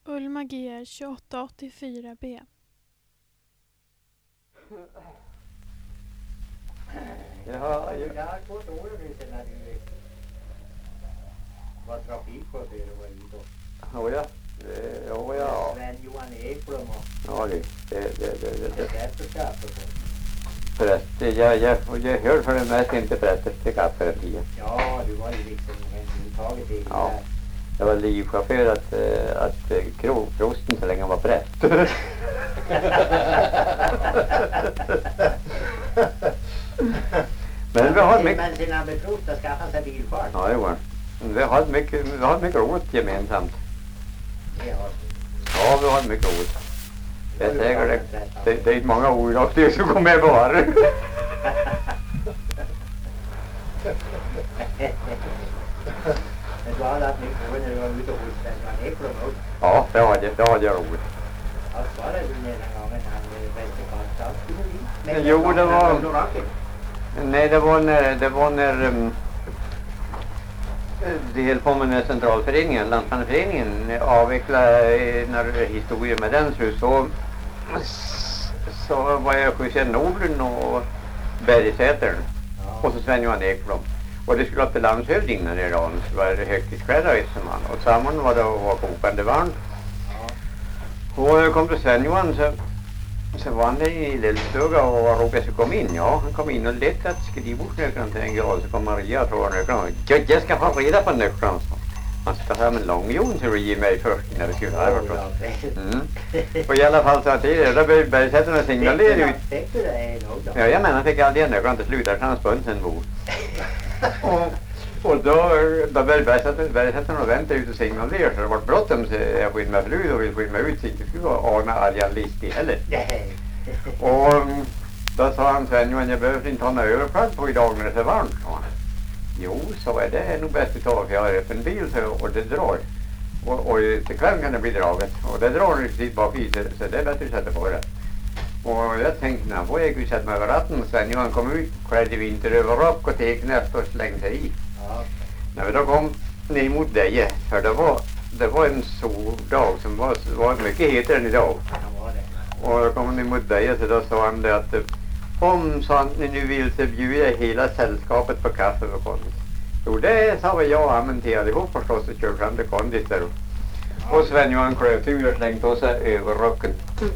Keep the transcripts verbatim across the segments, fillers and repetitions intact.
Ulma G R tjugoåtta åttiofyra B. Ja, ju där på ett år nu när du var trafikchaufför och var ute och... Ja, ja. Det, ja, ja. Sven-Johan Ekblom och... Ja, det, det, det, det, det. Det är så skarpt och så. Präst, jag, jag, jag hör för det mest inte präst till kaffe den tiden. Ja, du var ju liksom överhuvudtaget i Ja. där. Jag var livchaufför att, äh, att äh, krogprosten så länge han var präst. Men vi har mycket... Men sen han blev prost att skaffa sig bilfart. Ja, det var vi har mycket, vi har mycket roligt gemensamt. Det har Ja, vi har mycket roligt. Jag säger det, det, det är inte många ord av det som kommer med bara. Men du hade haft mycket roligt när du var ute hos Sven-Johan Ekblom också. Ja, det hade jag, det hade jag roligt. Ja, svarade du den gången han välte på anstalten? Jo, det var... Nej, det var när, det var när um, det höll på med den centralföreningen, Landsmannaföreningen, avvecklade några historier med den så, så, så var jag skjutsad Norden och Bergsätern Ja. och så Sven-Johan Ekblom. Och det skulle upp till landshövdingen i dagen, så var det högtidskvällar visste man. Och samman var det att vara kokande varmt. Ja. Och jag kom till Sven-Johan så... Så var han där i lillstuga och råkade sig komma in. Ja, han kom in och lät att skrivbordsnyckeln till en grad. Så kom Maria och tog nyckeln. Ja, jag ska få reda på nyckeln. Han ska ha med långjon till att ge mig först när vi skulle här. Mm. Och i alla fall så att det då började Bergsätterna signalera ut. Fick du det nog då? Ja, jag menar han fick aldrig en nyckeln till slut. Där han spönt sen bor. Och, och då, då började Bergsätterna vänta ut och signalera. Så det var bråttom så jag får in med fru och vill få in med ut. Så inte skulle ana Arjan Listig heller. Och um, då sa han Sven-Johan, jag behöver inte ha några överplagg på idag när det är så varmt. Ja. Jo, så är det är nog bäst att ta för jag har öppen bil så, och det drar. Och, och till kvällen kan det bli draget. Och det drar riktigt bak i så, så det är bättre att sätta på det. Och jag tänkte, när får jag ju sätta mig över ratten. Sven-Johan kom ut, klädde vinteröverrock och teknäst och slängde sig i. Ja. När vi då kom ner mot dig, för det var, det var en soldag som var, var mycket hetare än idag. Ja, var det. Och då kom ni mot dig så då sa han det att om så ni nu vill så bjuder hela sällskapet på kaffe och kondis. Jo det sa väl jag och Amenti allihop förstås och körde fram till kondis där. Och Sven-Johan klöv tur och slängde på sig överrocken.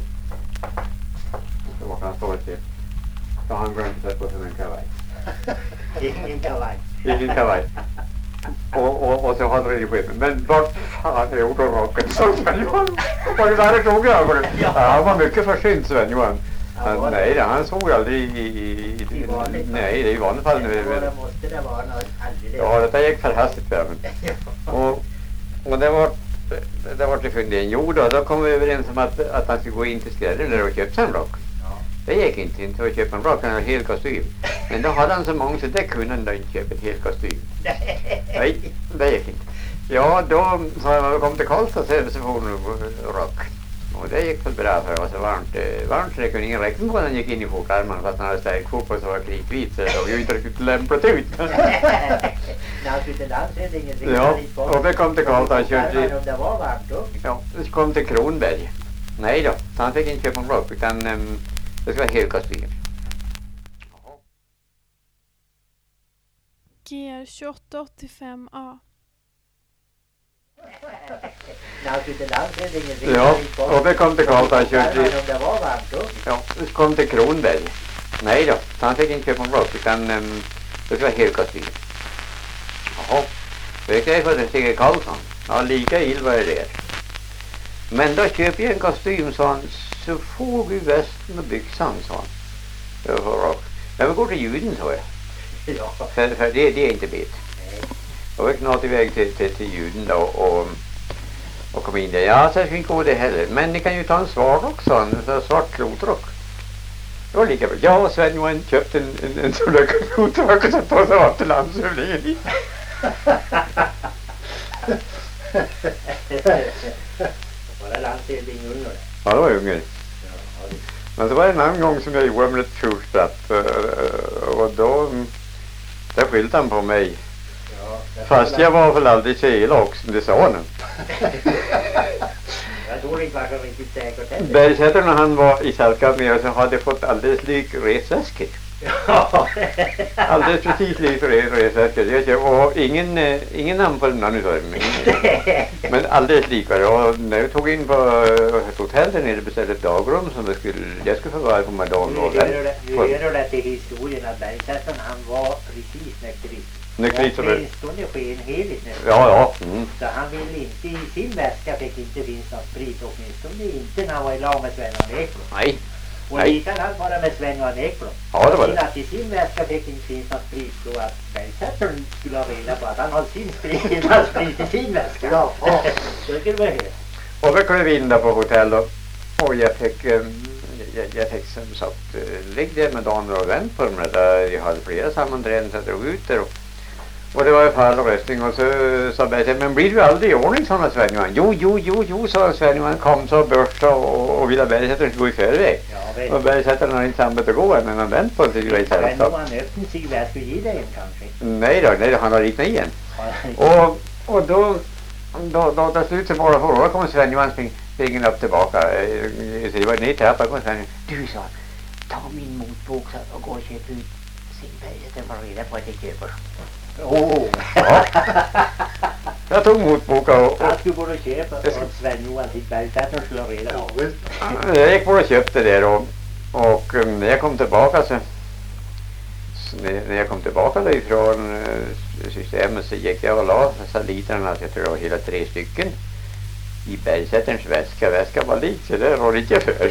Så var han stå till. Så han glömde sig på sig en kavaj. Ingen kavaj. Ingen kavaj. Och, och, och så hade det ju skett. Men vart fan är gjort och rocken? Så Sven-Johan. Var det där tog jag över det? Ja, han var mycket försynt Sven-Johan. Han, nej, det, han såg aldrig i... i, i, i nej, det är i vanligt fall. Nu, det måste det vara något alldeles. Ja, detta gick för hastigt för mig. Och, och det var... Det var till fundering. Jo då, då kom vi överens om att, att han skulle gå in till skräddaren där och köpa en rock. Ja. Det gick inte, inte att köpa en rock, han hade en hel kostym. Men då hade han så många så det kunde han då inte köpa ett hel kostym. Nej, det gick inte. Ja, då så jag vi kom till Karlstad så, så får nu rock. Och det gick väl bra för det var så varmt. Eh, varmt så det kunde ingen räkna på när han gick in i fotarmarna fast han hade stärkt fot på så var kritvit så det såg ju inte riktigt lämpligt ut. När han skulle till landshövdingen. Ja, och vi kom till Karlstad och körde... Om det var varmt då. Ja, vi kom till Kronberg. Nej då, så han fick inte köpa en rock utan um, det ska vara hel kostym. G R tjugoåtta åttiofem A. När han skulle till landshövdingen. Ja, och vi kom till Karlstad och körde... Om det var varmt då. Ja, vi kom till Kronberg. Nej då, så han fick inte köpa en rock utan um, det ska vara hel kostym. Jaha, vi gick därför till Sigge Karlsson. Ja, lika ill var det där. Men då köper jag en kostym, sa han, så får du västen och byxan, sa han. Jag får rock. Ja, men går till ljuden, sa jag. Ja. För, för det, det är inte bit. Nej. Och vi knatade iväg till, till, till ljuden då och, och kom in där. Ja, så jag fick inte gå det heller. Men ni kan ju ta en svart också, en svart klotrock. Det var lika bra. Jag och Sven-Johan köpte en, en, en sån där klotrock och satt på sig av till landshövdingen i. Var det landshövdingen ungar? Ja, det var ungar. Ja, det... Men så var det en annan gång som jag gjorde med ett tjurspratt. Och då, där skyllde han på mig. Ja, Fast jag var väl aldrig så elak som det sa nu. Jag tror inte var så riktigt säkert heller. Bergsätern när han var i sällskap med oss så hade fått alldeles lik resväskor. Ja. Alldeles precis lik res- resväskor. Och ingen, eh, ingen namn på någon utav dem. Men alldeles lika. Och när vi tog in på uh, ett hotell där nere beställde ett dagrum som det skulle, jag skulle få vara på Madonna. Nu hör det, nu hör det till historien att Bergsätern han var precis nykterist. Nykterist som Åtminstone skenheligt nästan. Ja, ja. Mm. Så han ville inte, i sin väska fick inte finnas någon sprit, åtminstone inte när han var i lag med Sven-Johan Ekblom. Nej. Och Nej. likadant var det med Sven-Johan Ekblom. Ja, det var Han det. ville att i sin väska fick inte finnas någon sprit, så att Bergsätern skulle ha reda på att han har sin sprit, han sprit i sin väska. Ja, ja. Det skulle vara helt. Och vi klev vi in där på hotell och, och jag fick, um, jag, jag fick som sagt uh, ligga där med damer och vän på dem där. Jag hade flera sammanträden så jag drog ut där och, och det var ju fall och röstning och så sa Bergsätern, men blir du aldrig i ordning sådana Sven-Johan? Jo, jo, jo, jo, sa Sven-Johan, kom så börsta och, och ville Bergsätern gå i förväg. Ja, vet. Och Bergsätern har inte samlat att gå än, men han vänt på sig i sällskap. Sven-Johan öppnade sig väska och ge dig en kanske. Nej då, nej då, han har ritnat igen. Ja. Och, och då, då, då, då slut så bara förra året kom Sven-Johan spring, springen upp tillbaka. Eh, Så det var ner till trappan kom Sven-Johan. Du sa, ta min motbok så och gå och köp ut Sigberget och få reda på att jag köper. Åh! Ja. Jag tog motboka och, och Jag skulle både köpa och Sven-Johan till Bergsätern skulle ha reda på. jag gick bara och köpte det och, och um, när jag kom tillbaka så, så när, när jag kom tillbaka då ifrån uh, systemet så gick jag och la salitrarna, jag tror det var hela tre stycken i Bergsätterns väska. Väska var lik så det rådde inte för.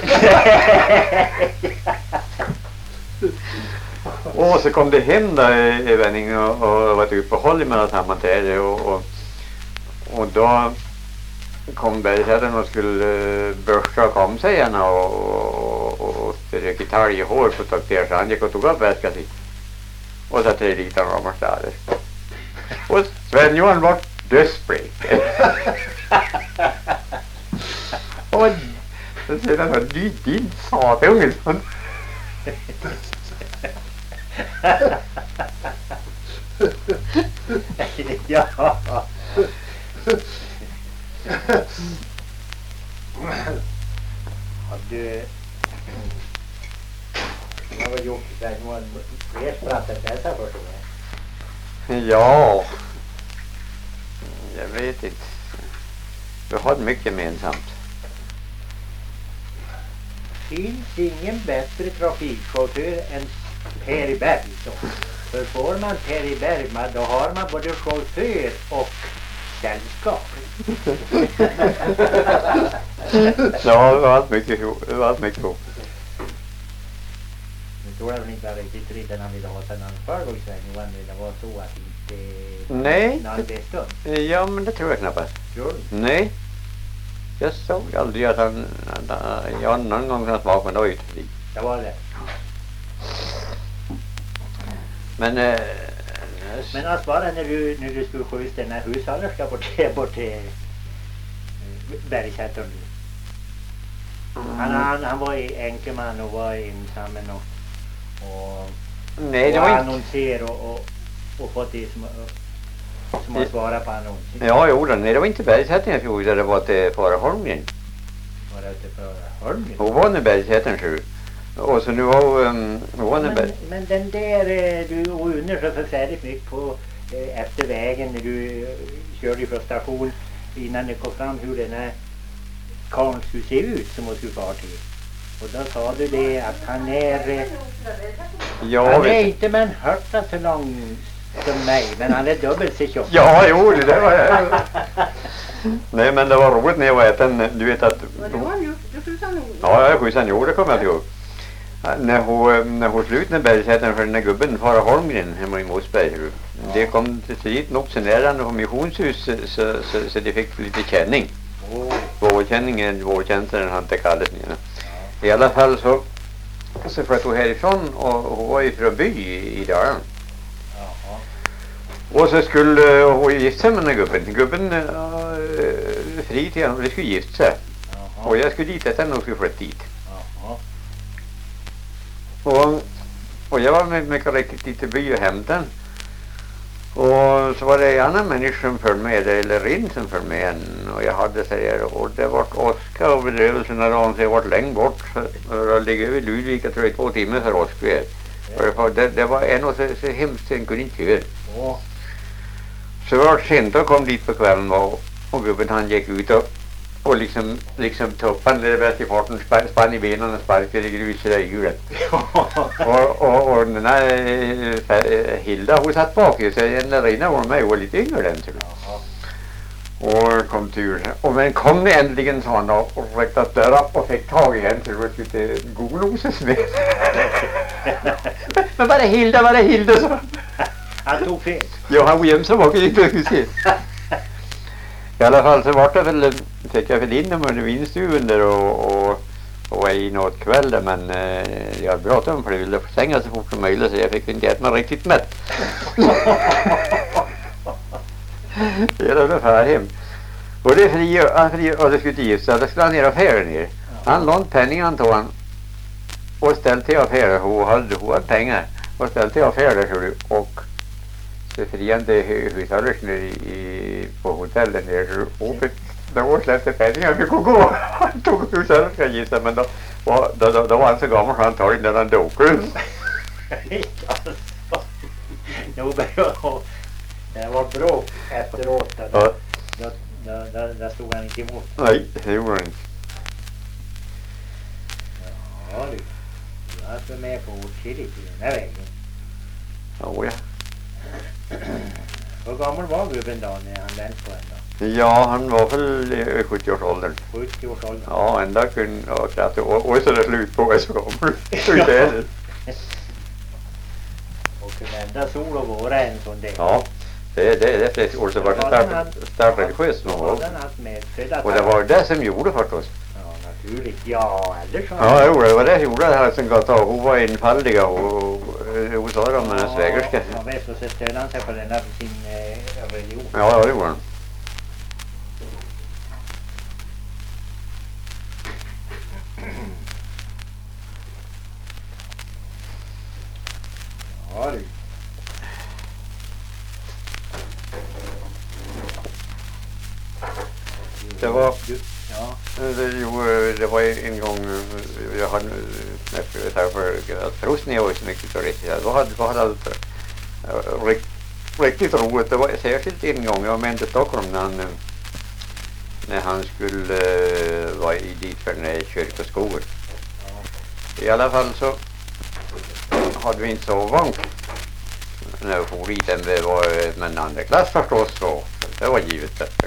Och så kom det hem där i Vänding och, och var ett uppehåll i mellan sammanträde och, och, och då kom Bergsätern och skulle uh, börsta och kom sig igen och, och, och, och strök talg i hår på takter så han gick och tog upp väskan sig och så tre liter ramar där. Och Sven-Johan var dödsblek. Och så säger han, du din satunge. Ja. Har du... Vad har gjort Sven-Johan fler spratt än dessa förstår jag? Ja, jag vet inte. Vi har mycket gemensamt. Finns ingen bättre trafikchaufför än Per i Berg då? För får man Per i Berg, man, då har man både chaufför och sällskap. Ja, det var allt mycket ihop. Det var allt mycket ihop. Nu tror jag väl inte var riktigt riktigt han ville ha sen han förra gången Sven-Johan, men det var så att inte... Nej. När det stund. Ja, men det tror jag knappast. Tror du? Nej. Jag såg aldrig att han... Att han ja, någon gång han smakade, men det var ju inte. Det var det. Men... Eh, Men alltså bara när du, när du skulle skjuta den här hushållerska bort till, bort till eh, Bergsätern. Han, han, han var i enkeman och var ensam och, och, nej, det och var inte... annonser och, och, och fått det som, som har svarat på annonser. Ja, jo, nej, det var inte Bergsätern jag fjol, det var till Fara Holmgren. Var det ute på Holmgren? Hon var när Bergsätern sju. Och så nu var um, hon var när Men, Berg... men den där, eh, du unnar så förfärligt mycket på eh, efter vägen när du eh, körde ifrån station innan det kom fram hur den här karln skulle se ut som hon skulle vara till. Och då sa du det att han är, eh, Ja, han är vet... inte men hörta så lång som mig, men han är dubbelt så tjock. Ja, jo, det där var jag. Nej, men det var roligt när jag var äten, du vet att... Det var ju, du skjutsade nog. Ja, jag skjutsade jo, det kommer jag ihåg. När hon, när hon slut när Bergsätern för den där gubben, Fara Holmgren, hemma i Mosberg. Det kom till dit nog så nära på missionshus så, så, så, så de fick lite känning. Oh. Vårdkänningen, vårdtjänsten han inte kallades nu. I alla fall så, så flyttade hon härifrån och hon var ifrån by i, i Dalarna. Jaha. Och så skulle hon gifta sig med den här gubben. Gubben uh, fri till honom, de skulle gifta sig. Jaha. Och jag skulle dit efter när hon skulle flytta dit. Jaha. Och, och jag var med, med riktigt lite by och hämtade den. Och så var det en annan människa som följde med, eller Rinn som följde med en, och jag hade så här, och det var åska och bedrövelsen när de sig varit länge bort, och det ligger vid Ludvika tror jag två timmar för åskväder. Ja. Det, det var en och så, så hemskt sen kunde inte köra. Ja. Så var det sent och kom dit på kvällen och, och gubben han gick ut och, och liksom, liksom toppade det bäst i farten, spann, spann i benen och sparkade i gruset i hjulet. och, och, och den här Hilda hon satt bak i sig, den där Rina var med och var lite yngre den tror jag. Och kom tur. Och men kom ni äntligen sa han då och räckte att dörra och fick tag i en till att lite godnoses med. Men var det Hilda, var det Hilda så? Han tog fel. Ja, han var jämsam och gick precis. I alla fall så var det väl, fick jag väl in dem under vinstuven där och, och, och var i något kväll där, men eh, jag pratade om för det ville stänga så fort som möjligt så jag fick inte äta mig riktigt mätt. Det är ungefär hem. Och det är fri och, fri, och det skulle inte så det skulle han ner affären ner. Han lånade penningen tog han och ställde till affärer. Hon hade, hon hade pengar och ställde till affärer så du. Och det friande hushållers ner i, på hotellet ner så hon fick, då släppte penningen fick hon gå. Han tog hushållers ska gissa men då, då, då, då, då var han så gammal så han tar in den han dog. Det var bråk efteråt. Där, Ja. där, där, där, där stod han inte emot. Nej, det gjorde han inte. Ja du. Du har varit med på åtskilligt i den här vägen. Ja, ja. Hur gammal var gubben då när han vände på en då? Ja, han var väl i sjuttio-årsåldern. sjuttio-årsåldern? Ja, ända kunde och kraft och, och så är det slut på så kommer det. Och kunde sol och våra en sån del. Ja, det, det, det är flest år så var det starkt stark religiöst någon gång. Och det var det som gjorde för oss. Ja, naturligt. Ja, eller så. Ja, jo, det var det som gjorde det här som gav tag. Hon var infaldiga och hon sa det om hennes svägerska. Ja, visst, och så stödde han sig på den här sin eh, religion. Ja, det gjorde han. Ja, du. Det var, Ja. det, jo, det var en gång jag hade för att trots när jag var så mycket riktigt. Då hade jag hade rikt, riktigt roligt. Det var särskilt en gång jag var med till Stockholm när han, när han skulle uh, vara i dit för den här kyrkoskolan. I alla fall så hade vi inte sovvagn när vi for dit. Det var med en andra klass förstås så det var givet bättre.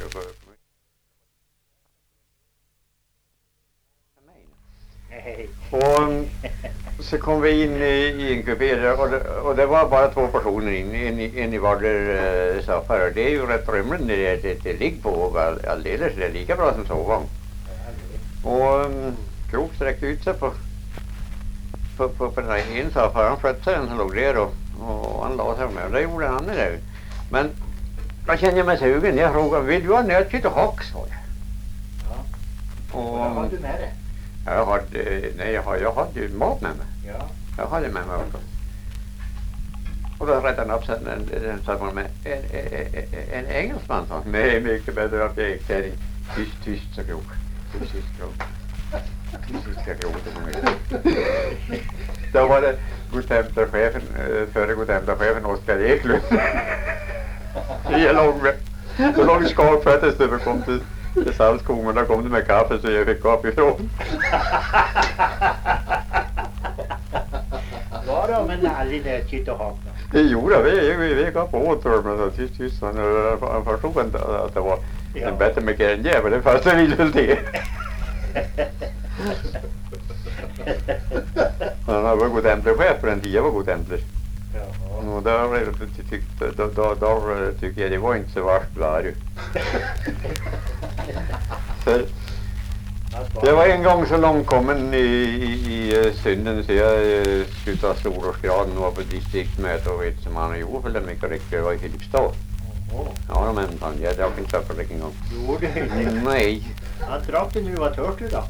Och så kom vi in i, i en kupé där, och, det, och det var bara två personer in, in, in, in i vardera uh, soffar. Det är ju rätt rymligt när det, det, det ligger på och all, alldeles. Det är lika bra som sovvagn. Och um, Krok sträckte ut sig på, på, på, på den här ena soffan. Han skötte sig, han låg där och, och han la sig med. Och det gjorde han där. Men jag kände mig sugen. Jag frågade, vill du ha nötkött och hack? Så jag. Ja. Och, Och vad har du med det? Jag hade, nej, jag hade, jag hade ju mat med mig. Ja. Jag hade med mig också. Och då rättade han upp sig en sak med en, en, en engelsman som nej, mycket bättre att jag gick där i tyst, tyst så krok. Tyst, tyst krok. Tyst, tyst så krok. Då var det godhämtarchefen, före godhämtarchefen Oskar Eklund. Jag låg med, så låg skalfättes när vi kom till till Saltskogen, där kom det med kaffe så jag fick kaffe ifrån. Var det men aldrig nötkött och hack då? Det gjorde vi, vi, vi gav på åt honom men tyst, tyst. Han, han förstod inte att det var ja. En bättre mycket än jag, men det första ville väl det. Han var godhämtarchef på den tiden, var godhämtare. Och då, tyckte, då, då, då tycker jag det var inte så vart varje. Det var en gång så långt kommen i, i, i synden så jag skulle ta Storårsgraden och var på distriktmöte och vet som han gjorde för det mycket riktigt. Det var i Filipstad. Ja, men fan, jag drack inte för det en gång. Gjorde du inte? Nej. Han drack det nu var törstig då?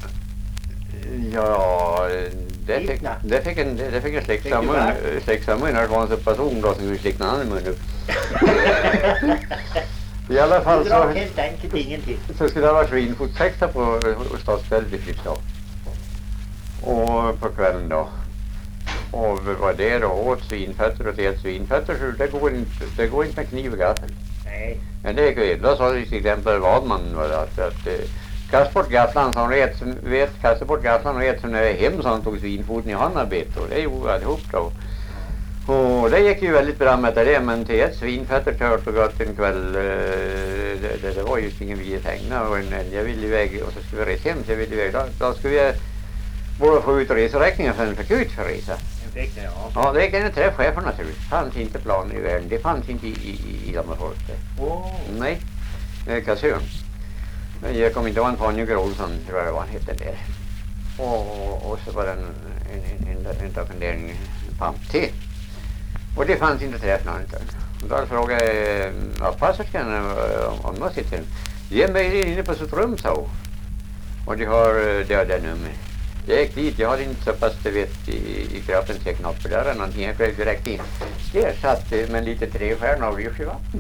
Ja, det fick, det fick en, det fick en släcksammun. Släcksammun, det var en så person då som vi släckte en annan mun upp. I alla fall Du drar så, helt enkelt ingenting. så skulle det ha varit svinfotsekta på hos Stadsfält i Filipstad. Och på kvällen då. Och vi var där och åt svinfötter och det svinfötter så det går inte, det går inte med kniv och gaffel. Nej. Men det är ju, då sa det till exempel Vadman var det att, att eh, kasta bort gafflan som vet, som vet, kasta bort gafflan och vet som när jag är hem så han tog svinfoten i handarbete och det gjorde allihop då. Och det gick ju väldigt bra med det, men till ett svinfötter tört och gott en kväll, eh, det, det, det var ju ingen vi hängna och en, en, jag ville iväg och så skulle vi resa hem så jag ville iväg, då, då skulle jag borde få ut reseräkningen för en fick ut för resa. En fick det, ja. Ja, det gick en träff chefen naturligtvis. Det fanns inte plan i världen, det fanns inte i, i, i de här folk. Åh. Nej, eh, kassön. Jag kommer inte ihåg en Fanny Olsson, tror jag det var, han hette där. Och, och så var det en, en, en, en, en, en, en, en pamp till. Och det fanns inte träff någonting. Och då frågade jag passerskan om, om man sitter. Ge mig inne på sitt rum, sa hon. Och de har det, det nummer. Jag gick dit, jag hade inte så pass det vet i, i kroppen till knappar där eller någonting. Jag klev direkt in. Där satt med en liten trestjärna och lyfte vatten.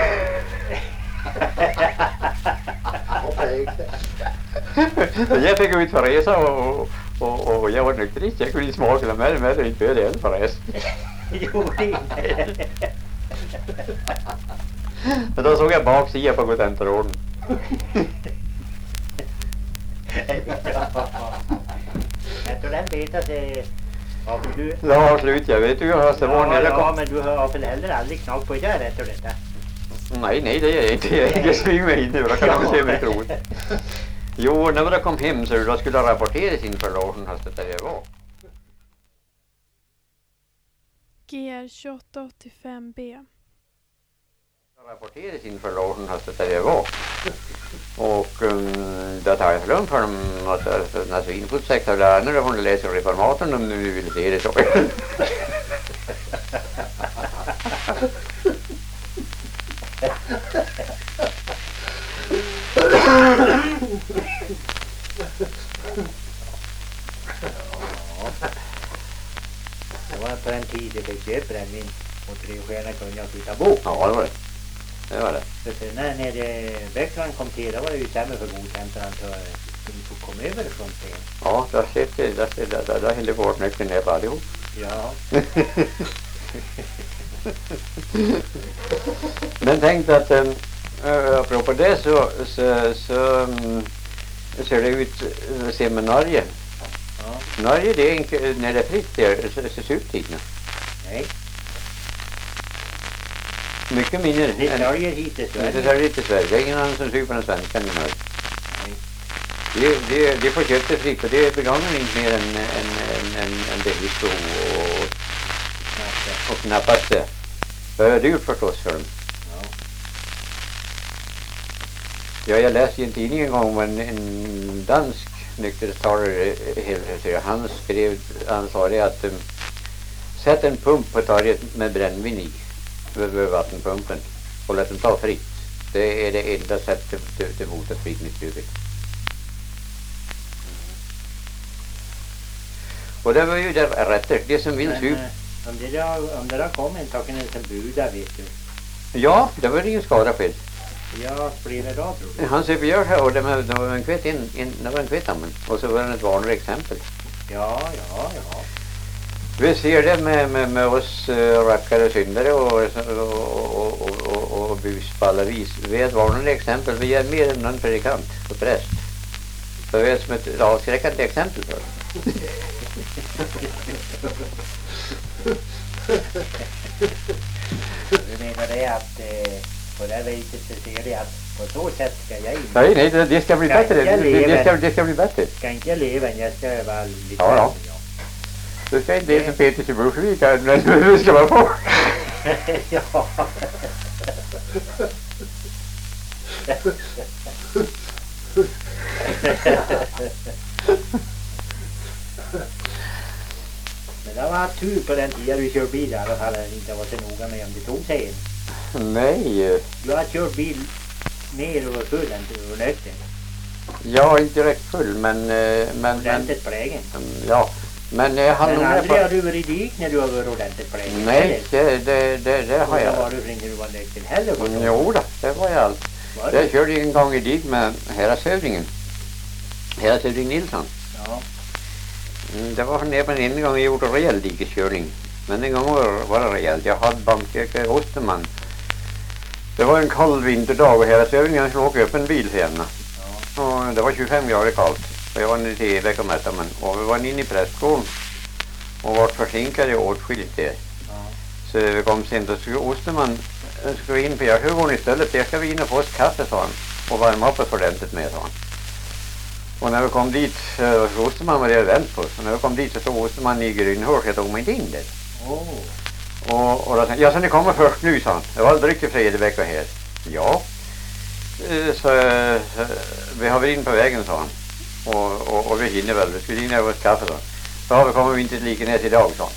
Jag fick ut för resa och, och, och, och jag var nykterist. Jag kunde inte smaka med det, men det inte började eld förresten. Jo, det Men då såg jag baksidan på godtenterorden. Jag tror den vet att det... Ja, men du... Ja, slut, jag vet ju hur det var när Ja, jag ja, kom. men du har väl heller aldrig knappt på det rätt och detta? Nej, nej, det är jag inte. Jag är sving mig in nu, då kan jag se mig tro. Jo, när jag kom hem så då skulle jag rapporteras inför logen hos det där jag var. G R tjugoåtta åttiofem B. Rapporteras inför logen hos det där jag var. Och um, då tar jag för för dem att när svinfotsekta och lärare hon läser reformatorn om nu vill se det så. Det var på en tid jag fick köpa brännvin och tre stjärnor kunde jag flytta bo. Ja, det var det. Det var det. Så sen när, när Bäckland kom till, då var det ju sämre för godkämparna att de fick komma över från sten. Ja, där sitter där sitter där där hällde bort nyckeln ner på allihop. Ja. Men tänk att um, uh, apropå det så så så um, ser det ut uh, seminarier. Ja. Norge det är inte när det är fritt där så så suptidna. Nej. Mycket mindre. Det säljer hit i Sverige. Det säljer hit i Sverige. Det är ingen annan som super än svenskan i Norge. Nej. Det, det, det får köpa fritt och det begagnar inte mer än en, en, en, en bevis och, och knappast det. Det är dyrt förstås för dem. Ja. Ja, jag läste i en tidning en gång om en, en dansk nykterhetstalare, han skrev, han sa det att um, sätt en pump på torget med brännvin i över vattenpumpen och låt den ta fritt. Det är det enda sättet till, till mot att fritt missbruket. Och det var ju det rätt. Det som vill sup. Om det där, om det där kom en taken en som budar, vet du. Ja, det var ingen skada skedd. Ja, blir det då, tror du? Han super gör här och det var, det var en kvitt in, in, det var en kvitt ammen. Och så var det ett vanligt exempel. Ja, ja, ja. Vi ser det med, med, med oss uh, rackare syndare och, och, och, och, och busballarvis. Vi är ett vanligt exempel. Vi är mer än någon predikant och präst. Så vi är som ett avskräckande exempel för Du menar det att eh, på det viset så ser det att på så sätt ska jag inte... Nej, nej, det, det ska bli Ska bättre. Det, jag det, leva? det, ska, det ska bli bättre. Ska inte jag leva, jag ska vara lite... Ja, ja. Du ska inte bli som Peter till Bursvik, men du ska vara på. Ja. Men det var tur på den tiden du kör bil i alla fall. Inte var så noga med om du tog sig in. Nej. Du har kört bil mer och full än du var nökter. Jag är inte direkt full, men... men Ordentligt på vägen. ja, Men jag hann Men nog med aldrig på... har du varit dit när du har varit ordentligt på länge? Nej, det, det, det, det har Och jag. då var du för inte du var nöjd till heller? på så. Jo då, det var jag allt. Var det? Jag körde en gång i dit med häradshövdingen. Häradshövding Nilsson. Ja. Mm, det var nere på en gång jag gjorde rejäl dikeskörning. Men en gång var, var det rejält. Jag hade bankjäkare Osterman. Det var en kall vinterdag och häradshövdingen skulle åka upp en bil för henne. Ja. Och det var tjugofem grader kallt. Och jag var nere till Evek och mätta men. Och vi var inne i prästgården. Och var försinkade åtskilligt där. Ja. Så vi kom sent och skulle Osterman skulle in på Järhögården istället. Jag ska vi in och få oss kaffe, sa han. Och varma upp oss ordentligt med, sa han. Och när vi kom dit, så Osterman var det vänt på oss. Och när vi kom dit så stod Osterman i Grynhårs. Jag tog mig inte in där. Oh. Och, och då sa han, ja så ni kommer först nu, sa han. Det var drygt i fredag vecka här. Ja. Eh, Så, så vi har varit in på vägen, sa han. Och, och, och vi hinner väl. Vi skulle hinna över ett kaffe, sa han. Så har vi kommit in till Likenäs idag, sa han.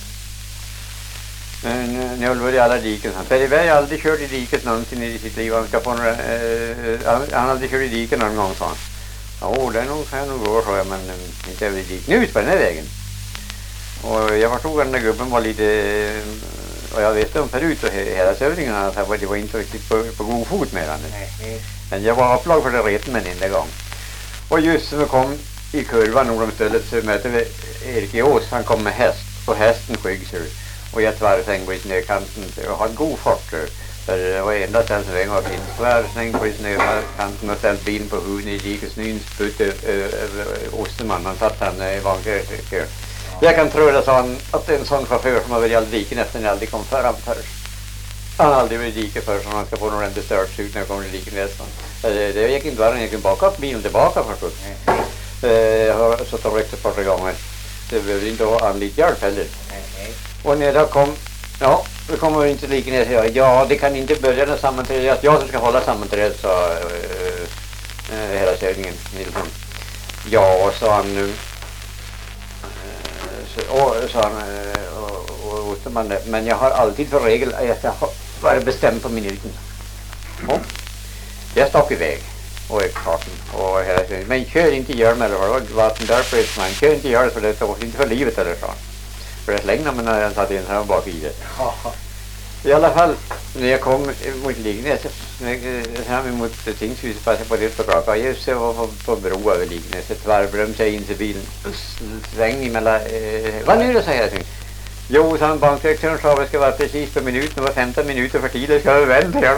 Men ni har varit i alla diken. Han Perryberg har aldrig kört i diket någonsin i sitt liv. Han, ska få några, eh, han, han har aldrig kört i diken någon gång, sa han. Ja, det är nog, kan jag nog gå, sa jag, men eh, inte över i diken. Nu ut på den här vägen. Och jag förstod att den där gubben var lite, eh, och jag vet om förut och häradshövdingen att han var, det var inte riktigt på, på god fot med honom. Men jag var upplag för det reten med en enda gång. Och just när vi kom i kurvan norr om stället så mötte vi Erik Ås. Han kom med häst och hästen skygg sig. Och jag tvärsväng på snökanten och hade god fart. För det var enda stället som var fin. Tvärsväng på snökanten och ställt bilen på huvudet i dikesnyn sputte över Osterman. Han satt han i vankör. Jag kan tro det, sa han, att det är en sån chaufför som har varit i all diken efter när jag aldrig kom fram först. Han har aldrig varit i diket först så han ska få någon rent störtsug när jag kommer i diken nästan. Det, det gick inte bara, jag kunde baka upp bilen tillbaka förstås. Jag har suttit och ryckt ett par gånger. Det behöver inte ha anlit hjälp heller. Och när jag kom, ja, då kommer vi inte lika ner och säga, ja det kan inte börja den sammanträdet, att jag som ska hålla sammanträdet, sa äh, äh, häradshövdingen Nilsson. Ja, sa han nu. Så, och, sa han, och, och, Osterman, men jag har alltid för regel att jag ska vara bestämd på minuten. Och jag stack iväg och karten och häradshövdingen, men kör inte hjälm eller vad det var, vatten där på ett man, kör inte hjälm för det står inte för livet eller så. För jag slängde mig när jag satt in så här bak i det. I alla fall, när jag kom mot Likenäs, fram mot tingshuset, passade på det på klockan. Jag ser på, på bro över Likenäs, ett varvrum, så jag in till bilen. Sväng emellan, eh, vad nu då, säger jag. Jo, så han bankdirektören sa att vi ska vara precis på minuten, det var femton minuter för tid, det ska vi vänta här.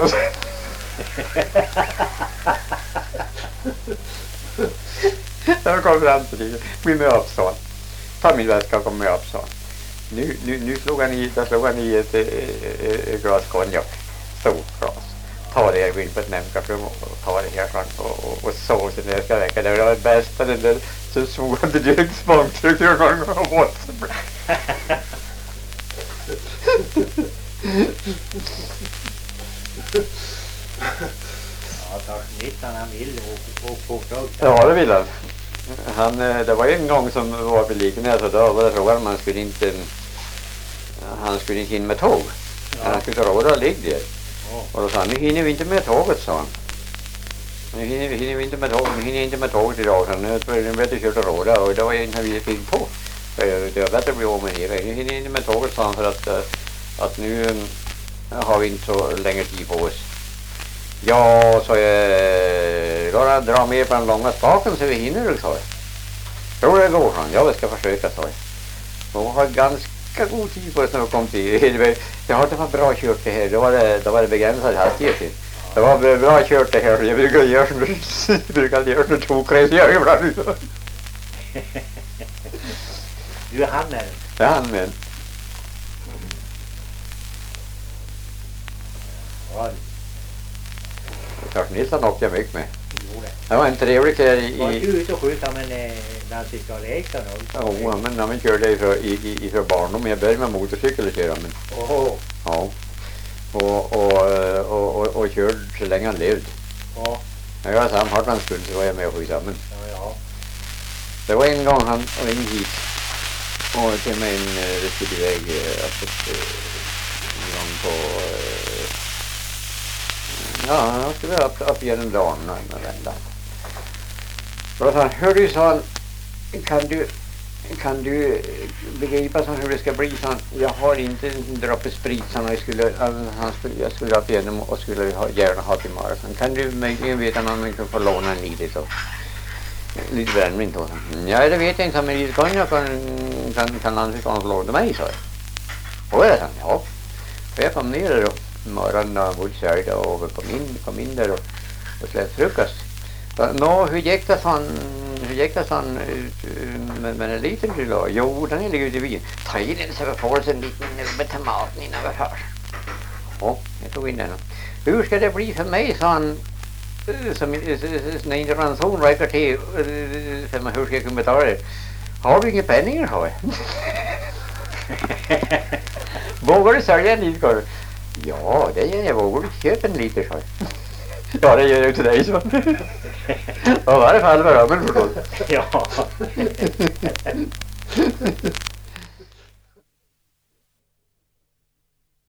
Jag kom fram till det, bli med upp, sa han. Ta min väska och kom med upp, sa han. Nu, nu, nu slog han i, där slog han i ett, ett, ett glas konjak. Stort glas. Ta det här, gå in på ett nämnkaffe och ta det här och, och, och såsen där ska räcka. Det var det bästa, den där så såg han det direkt smakstryck och han har fått. Ja, Torsten Nilsson, han vill åka fort också. Ja, det vill han. Han, det var en gång som var på Likenäs och då var det frågan om han skulle inte han skulle inte in med tåg. Ja. Han skulle råda att ligga där. Ja. Och då sa han, nu hinner vi inte med tåget, sa han. Nu hinner, hinner vi inte med tåget, nu hinner inte med tåget idag. Så nu vet du kört och råda och det var inte vi fick på. Det var bättre att bli av med det. Nu hinner inte med tåget, sa han, för att, att nu har vi inte så länge tid på oss. Ja, så jag bara dra med på den långa spaken så vi hinner, sa jag. Tror det går, han. Ja, vi ska försöka, sa jag. Och har ganska god tid på det när vi kom till. Jag har inte varit bra kört det här. Då var det, då var det begränsad hastighet. Det var bra kört det här. Jag brukar göra jag brukar göra det tokräsiga ibland. Du är han med. Det är han med. Ja. Torsten Nilsson åkte jag mycket med. Det var en trevlig kväll i... Var du ute och skjuta med en landstiskal Eriksson? Ja, men när man körde ifrån, i, ifrån barndom. Jag började med motorcykel och köra. Men... Oh. Ja. Och, och, och, och, och körde så länge han levde. Ja. När jag var samma skull så var jag med och skjuta. Men... Ja, ja. Det var en gång han ringde hit. Och till mig en riktig väg. Alltså, en gång på... Ja, han skulle upp, upp genom dagen och vända. Då sa han, hör du, sa han, kan du kan du begripa som hur det ska bli? Så jag har inte en droppe sprit som jag skulle, han skulle, jag skulle ha igenom och skulle ha, gärna ha till maraton. Kan du möjligen veta om man kan få låna en lite så? Lite brännvin då. Ja, det vet jag inte, men lite konjak kan, kan, kan han fick få låna mig, så. Och jag sa, ja. För jag kom ner där då, morgonen och bodde och kom in, kom in där och, och släppte frukost. Nå, hur gick det sån, hur gick det sån med, med en liten du då? Jo, den är ligger ute i bilen. Ta in den så vi får oss en liten nubbe tomaten innan vi far. Ja, jag tog in den. Hur ska det bli för mig, sa han, som när inte ranson räcker till, för man, hur ska jag kunna betala det? Har du inga penningar, sa jag. Vågar du sälja en liten korv? Ja, det gör jag. Vågar du köpa en liter, sa jag. Ja, det gör jag till dig, så. Och i varje fall var det, men förstås. Ja.